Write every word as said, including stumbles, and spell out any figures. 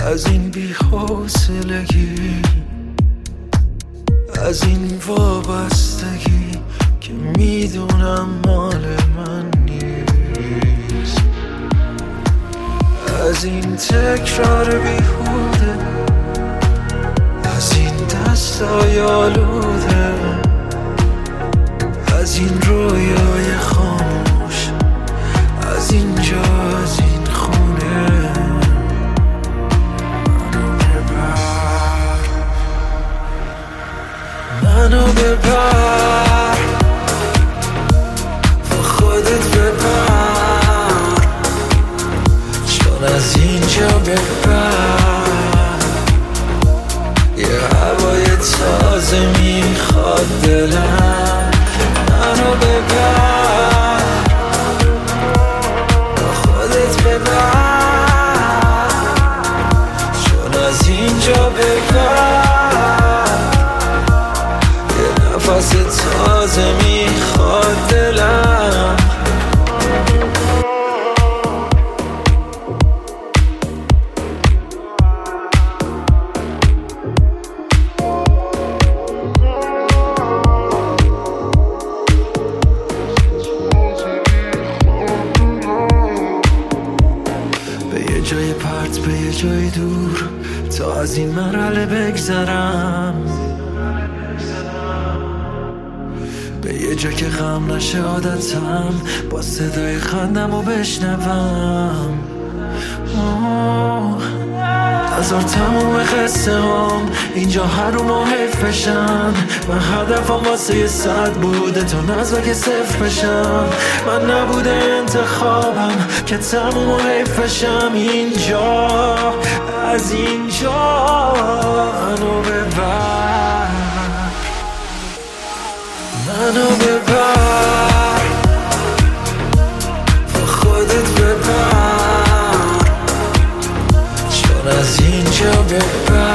از این بی‌حوصلگی، از این وابستگی که میدونم مال من نیست، از این تکرار بیهوده، از این دستای آلوده، از این رویای خاموش، از اینجا، از این خونه. منو ببر با خودت ببر، چون از اینجا ببر یه هوای تازه میخواد دلم. منو ببر با خودت ببر، چون از اینجا ببر نفس تازه میخواد دلم. به یه جای پرت، به یه جای دور، تا از این مرحله بگذرم، به یه جا که غم نشه عادتم، با صدای خندم رو بشنوم. هزار تموم قصه هم اینجا هر رو محیف بشن. من هدفم واسه یه صد بوده تا نزا که صفر بشم. من نبوده انتخابم که تموم و حیف بشم. اینجا، از اینجا منو ببر، منو ببر با خودت ببر، چون از اینجا ببر